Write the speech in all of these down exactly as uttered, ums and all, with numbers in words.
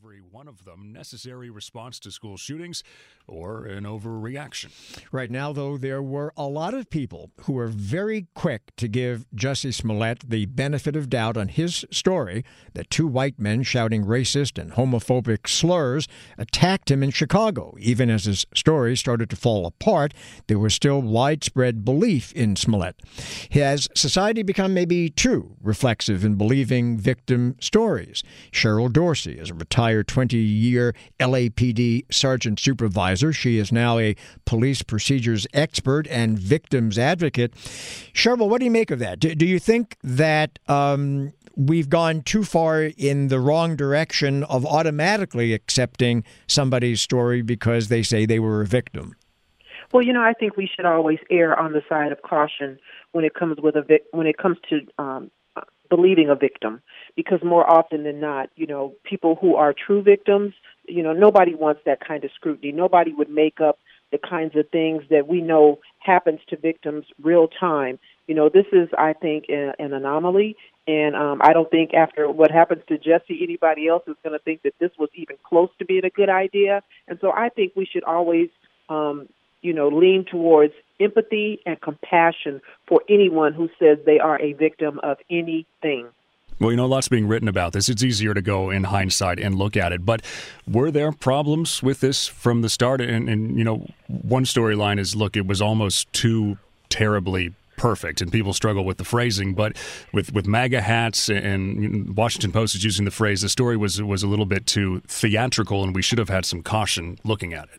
every one of them necessary response to school shootings or an overreaction. Right now, though, there were a lot of people who were very quick to give Jussie Smollett the benefit of doubt on his story that two white men shouting racist and homophobic slurs attacked him in Chicago. Even as his story started to fall apart, there was still widespread belief in Smollett. Has society become maybe too reflexive in believing victim stories? Cheryl Dorsey is a retired twenty-year L A P D sergeant supervisor. She is now a police procedures expert and victims advocate. Cheryl, what do you make of that? Do, do you think that um, we've gone too far in the wrong direction of automatically accepting somebody's story because they say they were a victim? Well, you know, I think we should always err on the side of caution when it comes with a vic- when it comes to um, believing a victim, because more often than not, you know, people who are true victims, you know, nobody wants that kind of scrutiny. Nobody would make up the kinds of things that we know happens to victims real time. You know, this is, I think, a, an anomaly, and um, I don't think after what happens to Jussie, anybody else is going to think that this was even close to being a good idea. And so I think we should always um, you know, lean towards empathy and compassion for anyone who says they are a victim of anything. Well, you know, lots being written about this. It's easier to go in hindsight and look at it. But were there problems with this from the start? And, and you know, one storyline is, look, it was almost too terribly perfect, and people struggle with the phrasing. But with, with MAGA hats, and Washington Post is using the phrase, the story was was a little bit too theatrical, and we should have had some caution looking at it.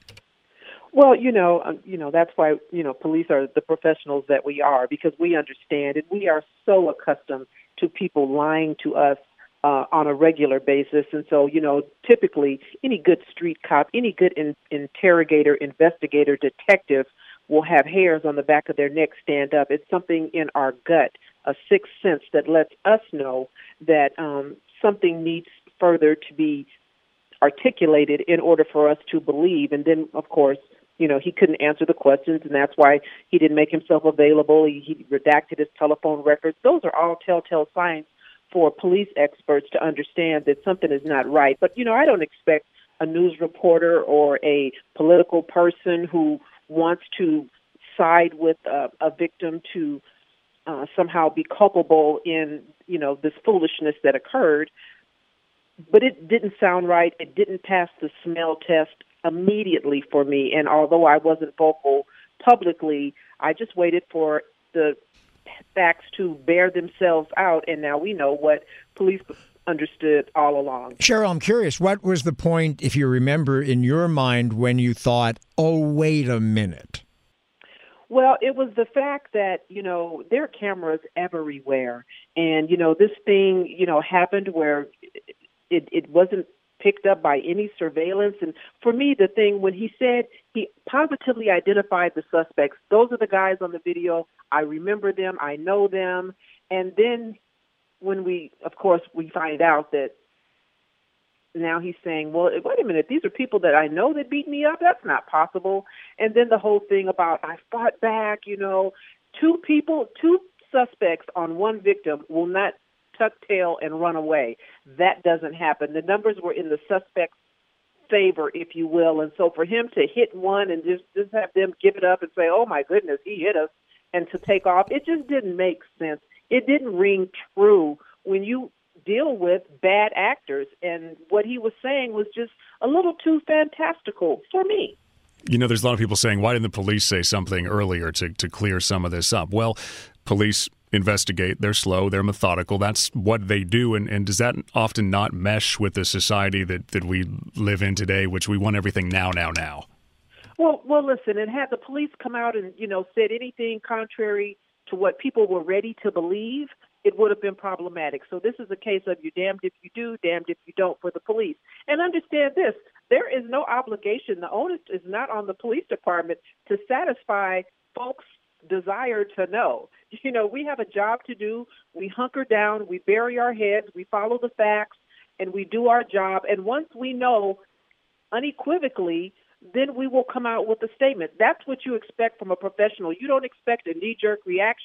Well, you know, um, you know that's why, you know, police are the professionals that we are, because we understand and we are so accustomed to people lying to us uh, on a regular basis. And so, you know, typically any good street cop, any good in, interrogator, investigator, detective will have hairs on the back of their neck stand up. It's something in our gut, a sixth sense that lets us know that um, something needs further to be articulated in order for us to believe. And then, of course, you know, he couldn't answer the questions, and that's why he didn't make himself available. He, he redacted his telephone records. Those are all telltale signs for police experts to understand that something is not right. But, you know, I don't expect a news reporter or a political person who wants to side with a, a victim to uh, somehow be culpable in, you know, this foolishness that occurred. But it didn't sound right. It didn't pass the smell test immediately for me. And although I wasn't vocal publicly, I just waited for the facts to bear themselves out. And now we know what police understood all along. Cheryl, I'm curious, what was the point, if you remember, in your mind when you thought, oh, wait a minute? Well, it was the fact that, you know, there are cameras everywhere. And, you know, this thing, you know, happened where it, it wasn't picked up by any surveillance. And for me, the thing, when he said he positively identified the suspects, those are the guys on the video. I remember them. I know them. And then when we, of course, we find out that now he's saying, well, wait a minute, these are people that I know that beat me up. That's not possible. And then the whole thing about I fought back, you know, two people, two suspects on one victim will not tuck tail and run away. That doesn't happen. The numbers were in the suspect's favor, if you will. And so for him to hit one and just, just have them give it up and say, oh, my goodness, he hit us, and to take off, it just didn't make sense. It didn't ring true when you deal with bad actors. And what he was saying was just a little too fantastical for me. You know, there's a lot of people saying, why didn't the police say something earlier to, to clear some of this up? Well, police investigate. They're slow. They're methodical. That's what they do. And, and does that often not mesh with the society that, that we live in today, which we want everything now, now, now? Well, well, listen, and had the police come out and, you know, said anything contrary to what people were ready to believe, it would have been problematic. So this is a case of you're damned if you do, damned if you don't for the police. And understand this, there is no obligation. The onus is not on the police department to satisfy folks' desire to know. You know, we have a job to do. We hunker down, we bury our heads, we follow the facts, and we do our job. And once we know unequivocally, then we will come out with a statement. That's what you expect from a professional. You don't expect a knee-jerk reaction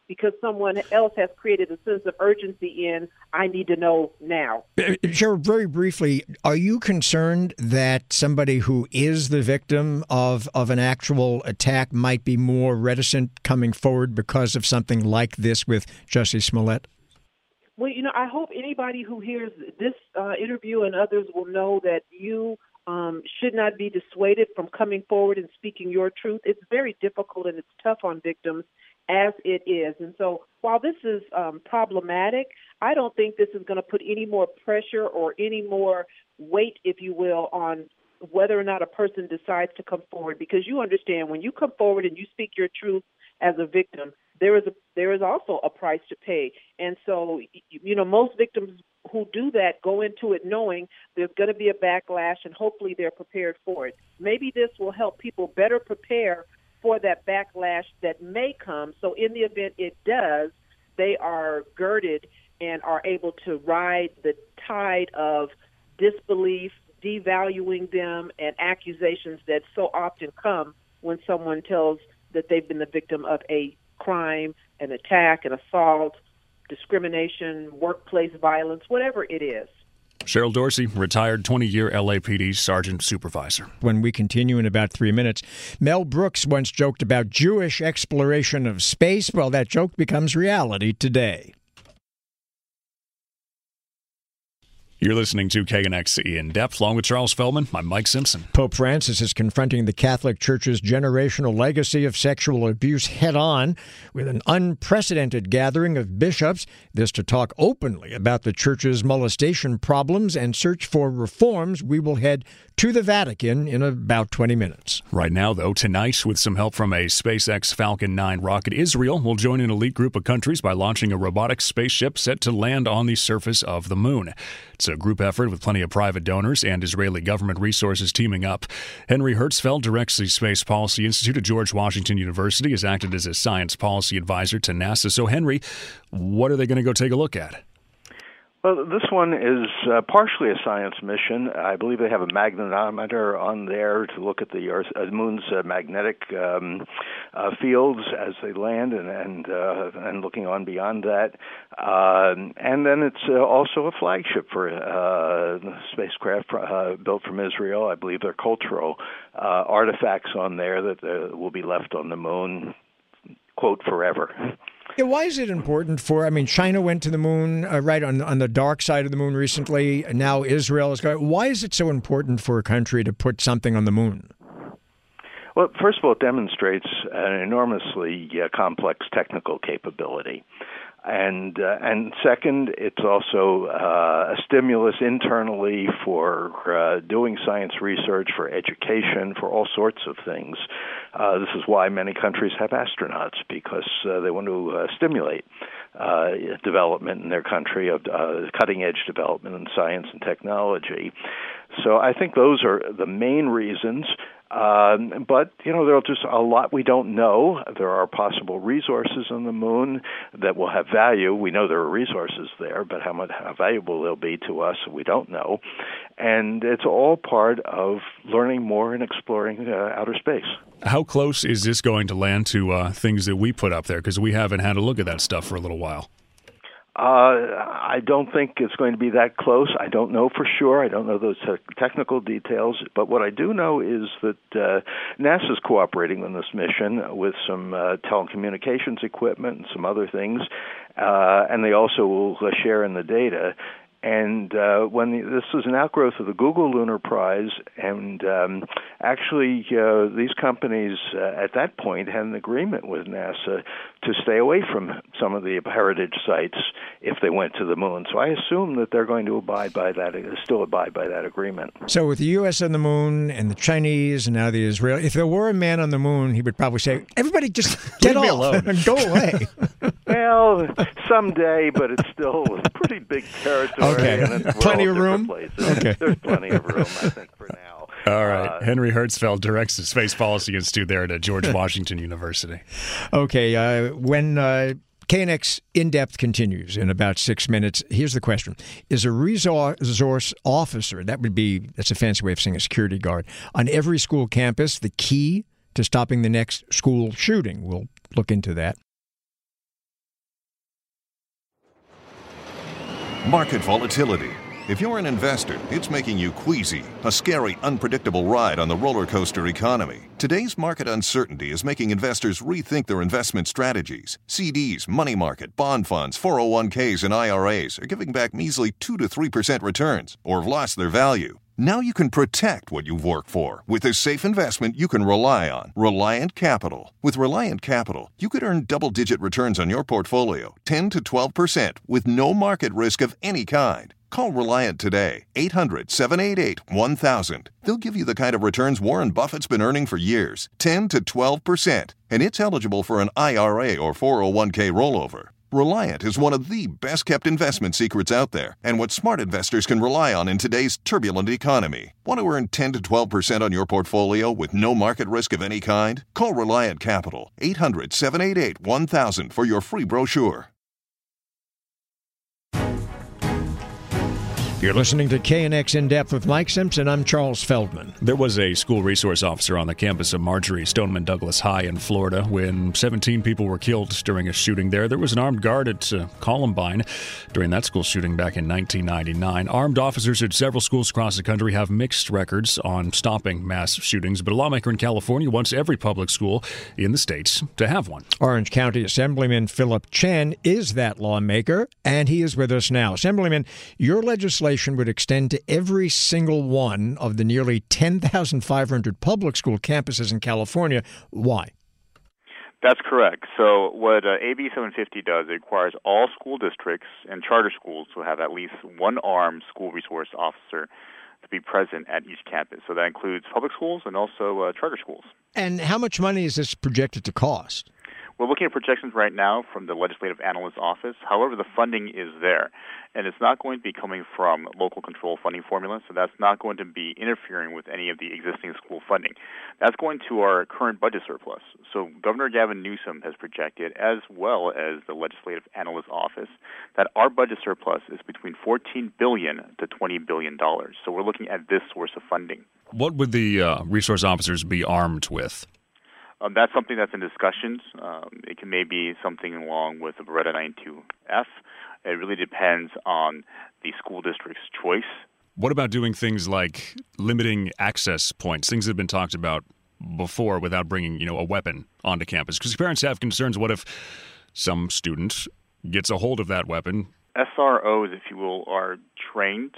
because someone else has created a sense of urgency in, I need to know now. Cheryl, very briefly, are you concerned that somebody who is the victim of, of an actual attack might be more reticent coming forward because of something like this with Jussie Smollett? Well, you know, I hope anybody who hears this uh, interview and others will know that you um, should not be dissuaded from coming forward and speaking your truth. It's very difficult and it's tough on victims as it is. And so while this is um, problematic, I don't think this is going to put any more pressure or any more weight, if you will, on whether or not a person decides to come forward. Because you understand, when you come forward and you speak your truth as a victim, there is a there is also a price to pay. And so, you know, most victims who do that go into it knowing there's going to be a backlash, and hopefully they're prepared for it. Maybe this will help people better prepare for that backlash that may come. So in the event it does, they are girded and are able to ride the tide of disbelief, devaluing them, and accusations that so often come when someone tells that they've been the victim of a crime, an attack, an assault, discrimination, workplace violence, whatever it is. Cheryl Dorsey, retired twenty-year L A P D Sergeant Supervisor. When we continue in about three minutes, Mel Brooks once joked about Jewish exploration of space. Well, that joke becomes reality today. You're listening to K N X In Depth. Along with Charles Feldman, I'm Mike Simpson. Pope Francis is confronting the Catholic Church's generational legacy of sexual abuse head-on with an unprecedented gathering of bishops. This to talk openly about the Church's molestation problems and search for reforms. We will head to the Vatican in about twenty minutes. Right now, though, tonight, with some help from a SpaceX Falcon nine rocket, Israel will join an elite group of countries by launching a robotic spaceship set to land on the surface of the moon. It's a group effort with plenty of private donors and Israeli government resources teaming up. Henry Hertzfeld directs the Space Policy Institute at George Washington University, has acted as a science policy advisor to NASA. So, Henry, what are they going to go take a look at? Well, this one is uh, partially a science mission. I believe they have a magnetometer on there to look at the Earth, uh, moon's uh, magnetic um, uh, fields as they land, and and, uh, and looking on beyond that. Uh, and then it's uh, also a flagship for uh, spacecraft uh, built from Israel. I believe there are cultural uh, artifacts on there that uh, will be left on the moon, quote, forever. Yeah, why is it important for, I mean, China went to the moon, uh, right, on, on the dark side of the moon recently, and now Israel is going. Why is it so important for a country to put something on the moon? Well, first of all, it demonstrates an enormously uh, complex technical capability. And uh, and second, it's also uh, a stimulus internally for uh, doing science research, for education, for all sorts of things. Uh, this is why many countries have astronauts, because uh, they want to uh, stimulate uh, development in their country, of uh, cutting-edge development in science and technology. So I think those are the main reasons. Um, but, you know, there's just a lot we don't know. There are possible resources on the moon that will have value. We know there are resources there, but how much how valuable they'll be to us, we don't know. And it's all part of learning more and exploring uh, outer space. How close is this going to land to uh, things that we put up there? Because we haven't had a look at that stuff for a little while. Uh, I don't think it's going to be that close. I don't know for sure. I don't know those te- technical details. But what I do know is that uh, NASA is cooperating on this mission with some uh, telecommunications equipment and some other things, uh, and they also will uh, share in the data. And uh, when the, this was an outgrowth of the Google Lunar Prize, and um, actually uh, these companies uh, at that point had an agreement with NASA to stay away from some of the heritage sites if they went to the moon. So I assume that they're going to abide by that, still abide by that agreement. So with the U S on the moon and the Chinese and now the Israel, if there were a man on the moon, he would probably say, "Everybody, just get Leave me off alone. and go away." Well, someday, but it's still a pretty big territory. Okay, and it's, plenty of room. Places. Okay, there's plenty of room, I think, for now. All right. Uh, Henry Hertzfeld directs the Space Policy Institute there at George Washington University. Okay, uh, when uh, K N X In-Depth continues in about six minutes, here's the question. Is a resource officer, that would be, that's a fancy way of saying a security guard, on every school campus the key to stopping the next school shooting? We'll look into that. Market volatility. If you're an investor, it's making you queasy, a scary, unpredictable ride on the roller coaster economy. Today's market uncertainty is making investors rethink their investment strategies. C Ds, money market, bond funds, four oh one k's, and I R As are giving back measly two to three percent returns or have lost their value. Now you can protect what you've worked for with a safe investment you can rely on, Reliant Capital. With Reliant Capital, you could earn double-digit returns on your portfolio, ten to twelve percent, with no market risk of any kind. Call Reliant today, eight hundred, seven eight eight, one thousand. They'll give you the kind of returns Warren Buffett's been earning for years, ten to twelve percent, and it's eligible for an I R A or four oh one k rollover. Reliant is one of the best-kept investment secrets out there and what smart investors can rely on in today's turbulent economy. Want to earn ten to twelve percent on your portfolio with no market risk of any kind? Call Reliant Capital, eight hundred, seven eight eight, one thousand for your free brochure. You're listening to K N X In Depth with Mike Simpson. I'm Charles Feldman. There was a school resource officer on the campus of Marjorie Stoneman Douglas High in Florida when seventeen people were killed during a shooting there. There was an armed guard at uh, Columbine during that school shooting back in nineteen ninety-nine. Armed officers at several schools across the country have mixed records on stopping mass shootings, but a lawmaker in California wants every public school in the states to have one. Orange County Assemblyman Philip Chen is that lawmaker, and he is with us now. Assemblyman, your legislation would extend to every single one of the nearly ten thousand five hundred public school campuses in California. Why? That's correct. So what uh, A B seven fifty does, it requires all school districts and charter schools to have at least one armed school resource officer to be present at each campus. So that includes public schools and also uh, charter schools. And how much money is this projected to cost? We're looking at projections right now from the Legislative Analyst's Office. However, the funding is there, and it's not going to be coming from local control funding formulas, so that's not going to be interfering with any of the existing school funding. That's going to our current budget surplus. So Governor Gavin Newsom has projected, as well as the Legislative Analyst's Office, that our budget surplus is between fourteen billion dollars to twenty billion dollars. So we're looking at this source of funding. What would the uh, resource officers be armed with? Um, that's something that's in discussions. Um, it can maybe something along with the Beretta ninety-two F. It really depends on the school district's choice. What about doing things like limiting access points, things that have been talked about before without bringing, you know, a weapon onto campus? Because parents have concerns. What if some student gets a hold of that weapon? S R Os, if you will, are trained.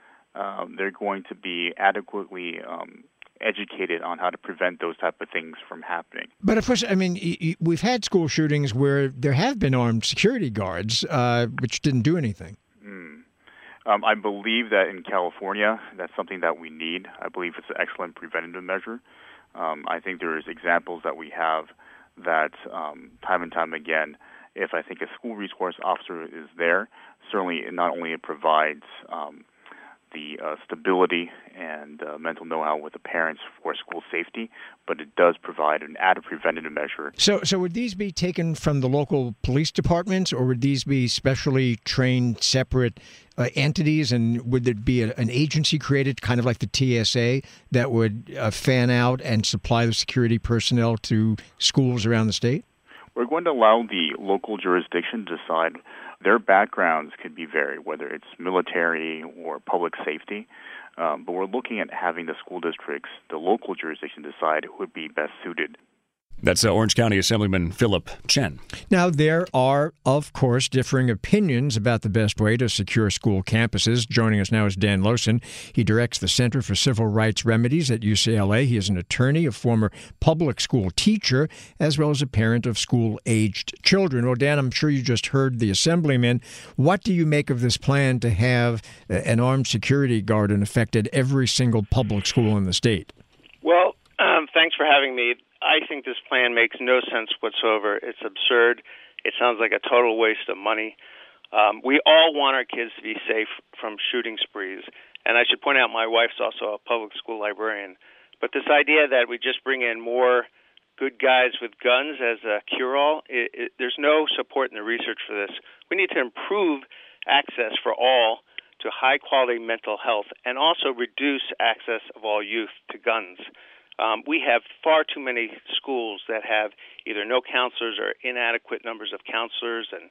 Um, they're going to be adequately um, educated on how to prevent those type of things from happening. But of course, I mean, we've had school shootings where there have been armed security guards, uh, which didn't do anything. Mm. Um, I believe that in California, that's something that we need. I believe it's an excellent preventative measure. Um, I think there's examples that we have that um, time and time again, if I think a school resource officer is there, certainly it not only it provides um, the uh, stability and uh, mental know-how with the parents for school safety, but it does provide an added preventative measure. So so would these be taken from the local police departments, or would these be specially trained separate uh, entities, and would there be a, an agency created, kind of like the T S A, that would uh, fan out and supply the security personnel to schools around the state? We're going to allow the local jurisdiction to decide. Their backgrounds could be varied, whether it's military or public safety. Um, but we're looking at having the school districts, the local jurisdiction, decide who would be best suited. That's uh, Orange County Assemblyman Philip Chen. Now, there are, of course, differing opinions about the best way to secure school campuses. Joining us now is Dan Lowson. He directs the Center for Civil Rights Remedies at U C L A. He is an attorney, a former public school teacher, as well as a parent of school-aged children. Well, Dan, I'm sure you just heard the Assemblyman. What do you make of this plan to have an armed security guard in effect at every single public school in the state? Well, um, thanks for having me. I think this plan makes no sense whatsoever. It's absurd. It sounds like a total waste of money. Um, we all want our kids to be safe from shooting sprees. And I should point out my wife's also a public school librarian. But this idea that we just bring in more good guys with guns as a cure-all, it, it, there's no support in the research for this. We need to improve access for all to high-quality mental health and also reduce access of all youth to guns. Um, we have far too many schools that have either no counselors or inadequate numbers of counselors, and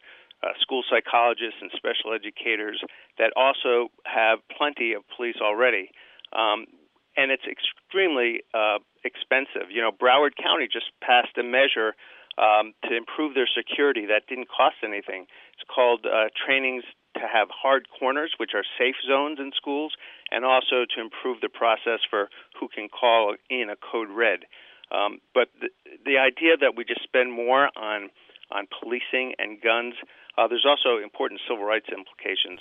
uh, school psychologists and special educators that also have plenty of police already. Um, and it's extremely uh, expensive. You know, Broward County just passed a measure um, to improve their security that didn't cost anything. It's called uh, trainings to have hard corners, which are safe zones in schools, and also to improve the process for who can call in a code red. Um, but the, the idea that we just spend more on on policing and guns, uh, there's also important civil rights implications.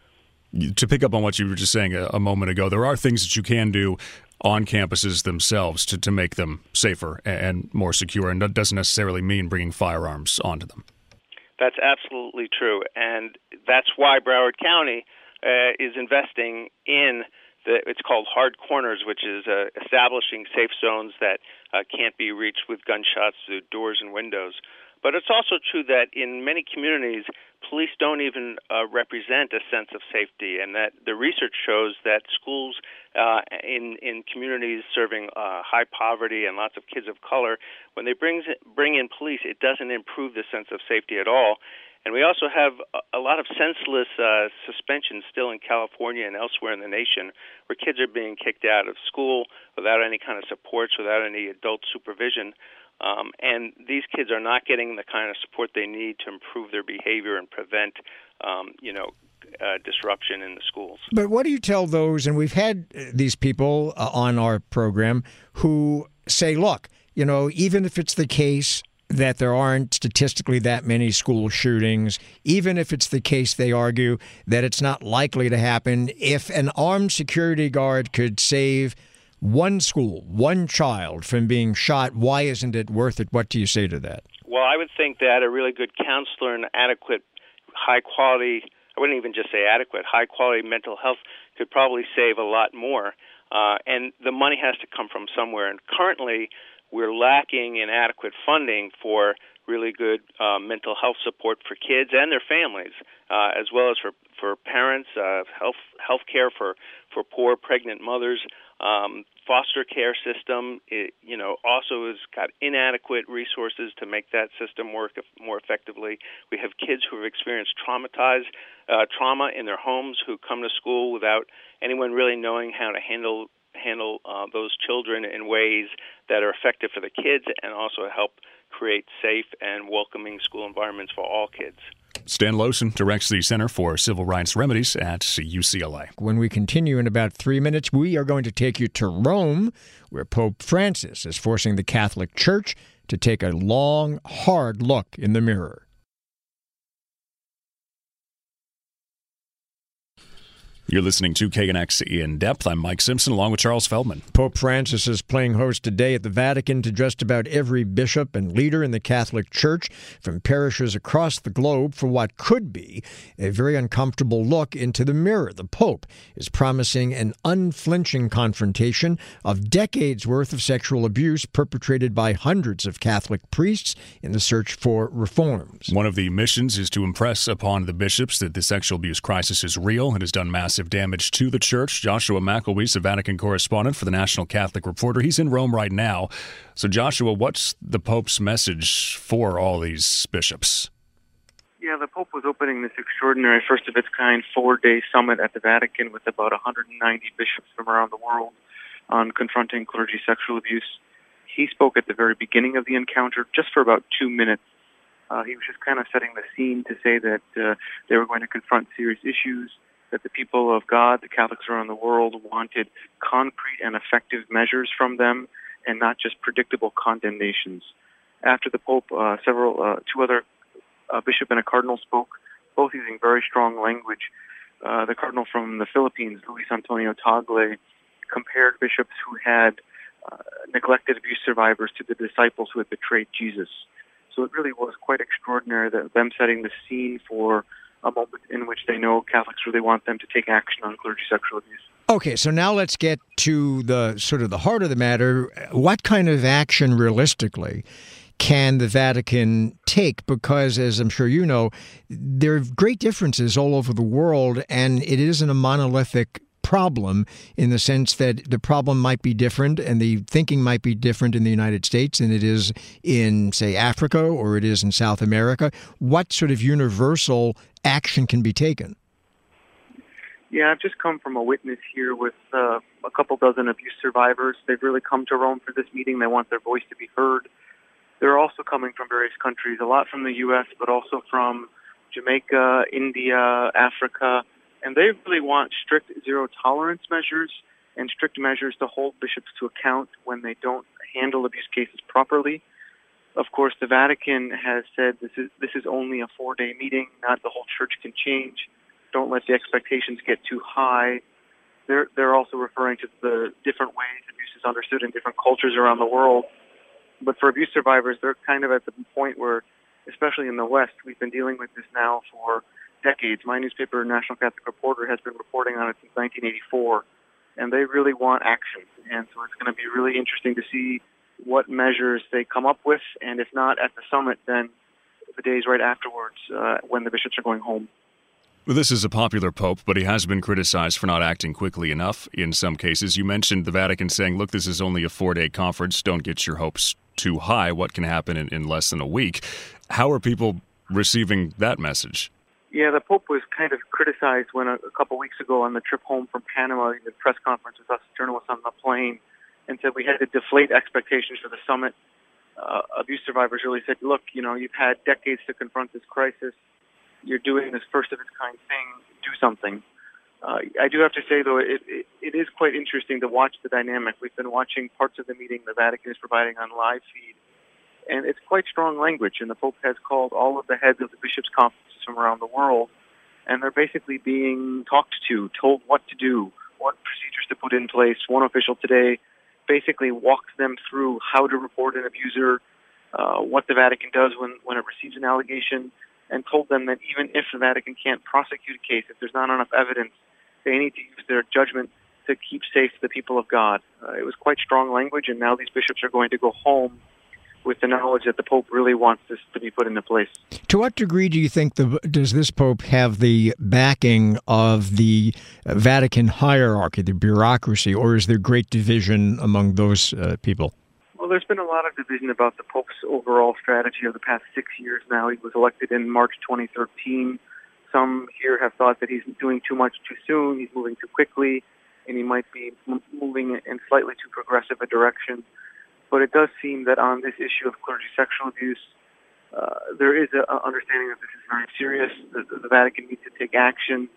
To pick up on what you were just saying a, a moment ago, there are things that you can do on campuses themselves to, to make them safer and more secure, and that doesn't necessarily mean bringing firearms onto them. That's absolutely true, and that's why Broward County uh, is investing in the, it's called Hard Corners, which is uh, establishing safe zones that uh, can't be reached with gunshots through doors and windows. But it's also true that in many communities, police don't even uh, represent a sense of safety, and that the research shows that schools uh, in in communities serving uh, high poverty and lots of kids of color, when they bring bring in police, it doesn't improve the sense of safety at all. And we also have a, a lot of senseless uh, suspensions still in California and elsewhere in the nation, where kids are being kicked out of school without any kind of supports, without any adult supervision. Um, and these kids are not getting the kind of support they need to improve their behavior and prevent, um, you know, uh, disruption in the schools. But what do you tell those, and we've had these people uh, on our program who say, look, you know, even if it's the case that there aren't statistically that many school shootings, even if it's the case, they argue, that it's not likely to happen, if an armed security guard could save one school, one child from being shot, why isn't it worth it? What do you say to that? Well, I would think that a really good counselor and adequate, high-quality, I wouldn't even just say adequate, high-quality mental health could probably save a lot more. Uh, and the money has to come from somewhere. And currently, we're lacking in adequate funding for really good uh, mental health support for kids and their families, uh, as well as for, for parents, uh, health health care for, for poor pregnant mothers. Um, foster care system, it, you know, also has got inadequate resources to make that system work more effectively. We have kids who have experienced traumatized uh, trauma in their homes who come to school without anyone really knowing how to handle handle uh, those children in ways that are effective for the kids and also help create safe and welcoming school environments for all kids. Stan Losen directs the Center for Civil Rights Remedies at U C L A. When we continue in about three minutes, we are going to take you to Rome, where Pope Francis is forcing the Catholic Church to take a long, hard look in the mirror. You're listening to K N X In Depth. I'm Mike Simpson, along with Charles Feldman. Pope Francis is playing host today at the Vatican to just about every bishop and leader in the Catholic Church from parishes across the globe for what could be a very uncomfortable look into the mirror. The Pope is promising an unflinching confrontation of decades' worth of sexual abuse perpetrated by hundreds of Catholic priests in the search for reforms. One of the missions is to impress upon the bishops that the sexual abuse crisis is real and has done massive damage to the church. Joshua McElwees, a Vatican correspondent for the National Catholic Reporter. He's in Rome right now. So, Joshua, what's the Pope's message for all these bishops? Yeah, the Pope was opening this extraordinary, first-of-its-kind, four-day summit at the Vatican with about one hundred ninety bishops from around the world on confronting clergy sexual abuse. He spoke at the very beginning of the encounter, just for about two minutes. Uh, he was just kind of setting the scene to say that uh, they were going to confront serious issues, that the people of God, the Catholics around the world, wanted concrete and effective measures from them and not just predictable condemnations. After the Pope, uh, several, uh, two other uh, bishop and a cardinal spoke, both using very strong language. Uh, the cardinal from the Philippines, Luis Antonio Tagle, compared bishops who had uh, neglected abuse survivors to the disciples who had betrayed Jesus. So it really was quite extraordinary that them setting the scene for a moment in which they know Catholics really want them to take action on clergy sexual abuse. Okay, so now let's get to the sort of the heart of the matter. What kind of action realistically can the Vatican take? Because, as I'm sure you know, there are great differences all over the world, and it isn't a monolithic problem in the sense that the problem might be different and the thinking might be different in the United States than it is in, say, Africa or it is in South America? What sort of universal action can be taken? Yeah, I've just come from a witness here with uh, a couple dozen abuse survivors. They've really come to Rome for this meeting. They want their voice to be heard. They're also coming from various countries, a lot from the U S, but also from Jamaica, India, Africa. And they really want strict zero-tolerance measures and strict measures to hold bishops to account when they don't handle abuse cases properly. Of course, the Vatican has said this is this is only a four-day meeting, not the whole church can change. Don't let the expectations get too high. They're they're also referring to the different ways abuse is understood in different cultures around the world. But for abuse survivors, they're kind of at the point where, especially in the West, we've been dealing with this now for decades. My newspaper, National Catholic Reporter, has been reporting on it since nineteen eighty-four, and they really want action. And so it's going to be really interesting to see what measures they come up with, and if not at the summit, then the days right afterwards uh, when the bishops are going home. Well, this is a popular pope, but he has been criticized for not acting quickly enough in some cases. You mentioned the Vatican saying, look, this is only a four-day conference. Don't get your hopes too high. What can happen in, in less than a week? How are people receiving that message? Yeah, the Pope was kind of criticized when a, a couple weeks ago on the trip home from Panama, in the press conference with us journalists on the plane, and said we had to deflate expectations for the summit. Uh, abuse survivors really said, look, you know, you've had decades to confront this crisis. You're doing this first-of-its-kind thing. Do something. Uh, I do have to say, though, it, it, it is quite interesting to watch the dynamic. We've been watching parts of the meeting the Vatican is providing on live feed, and it's quite strong language. And the Pope has called all of the heads of the bishops' conferences from around the world, and they're basically being talked to, told what to do, what procedures to put in place. One official today basically walked them through how to report an abuser, uh, what the Vatican does when, when it receives an allegation, and told them that even if the Vatican can't prosecute a case, if there's not enough evidence, they need to use their judgment to keep safe the people of God. Uh, it was quite strong language, and now these bishops are going to go home with the knowledge that the Pope really wants this to be put into place. To what degree do you think the, does this Pope have the backing of the Vatican hierarchy, the bureaucracy, or is there great division among those uh, people? Well, there's been a lot of division about the Pope's overall strategy of the past six years now. He was elected in March twenty thirteen. Some here have thought that he's doing too much too soon, he's moving too quickly, and he might be m- moving in slightly too progressive a direction. But it does seem that on this issue of clergy sexual abuse, uh, there is an understanding that this is very serious, that the Vatican needs to take action.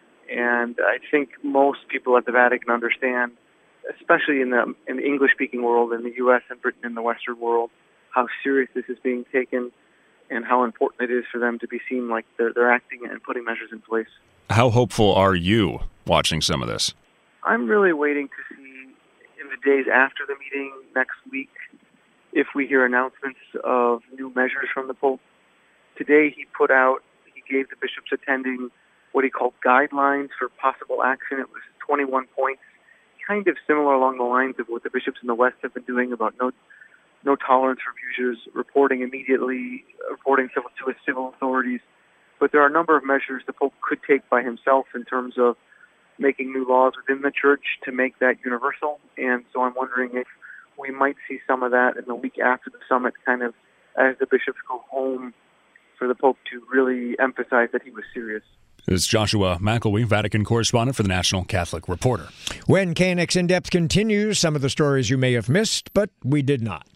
And I think most people at the Vatican understand, especially in the, in the English-speaking world, in the U S and Britain, in the Western world, how serious this is being taken and how important it is for them to be seen like they're, they're acting and putting measures in place. How hopeful are you watching some of this? I'm really waiting to see in the days after the meeting next week if we hear announcements of new measures from the Pope. Today he put out, he gave the bishops attending what he called guidelines for possible action. It was twenty-one points, kind of similar along the lines of what the bishops in the West have been doing about no no tolerance for abusers, reporting immediately, reporting civil, to civil authorities. But there are a number of measures the Pope could take by himself in terms of making new laws within the Church to make that universal. And so I'm wondering if we might see some of that in the week after the summit, kind of as the bishops go home, for the Pope to really emphasize that he was serious. This is Joshua McElwee, Vatican correspondent for the National Catholic Reporter. When K N X In Depth continues, some of the stories you may have missed, but we did not.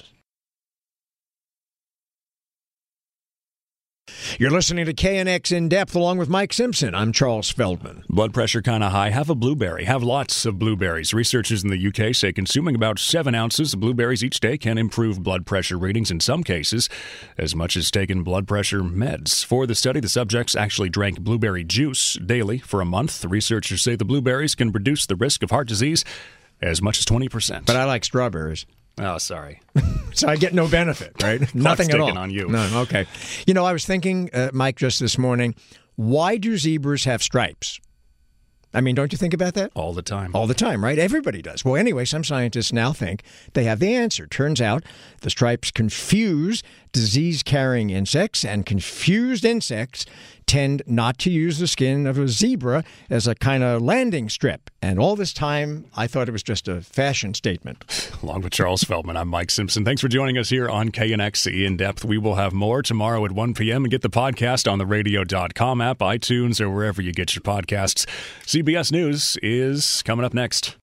You're listening to K N X In Depth along with Mike Simpson. I'm Charles Feldman. Blood pressure kind of high. Have a blueberry. Have lots of blueberries. Researchers in the U K say consuming about seven ounces of blueberries each day can improve blood pressure readings in some cases, as much as taking blood pressure meds. For the study, the subjects actually drank blueberry juice daily for a month. The researchers say the blueberries can reduce the risk of heart disease as much as twenty percent. But I like strawberries. Oh, sorry. So I get no benefit, right? Nothing at all. On you. No, okay. You know, I was thinking, uh, Mike, just this morning, why do zebras have stripes? I mean, don't you think about that? All the time. All the time, right? Everybody does. Well, anyway, some scientists now think they have the answer. Turns out the stripes confuse disease-carrying insects, and confused insects tend not to use the skin of a zebra as a kind of landing strip. And all this time, I thought it was just a fashion statement. Along with Charles Feldman, I'm Mike Simpson. Thanks for joining us here on K N X C In Depth. We will have more tomorrow at one p.m. and get the podcast on the radio dot com app, iTunes, or wherever you get your podcasts. C B S News is coming up next.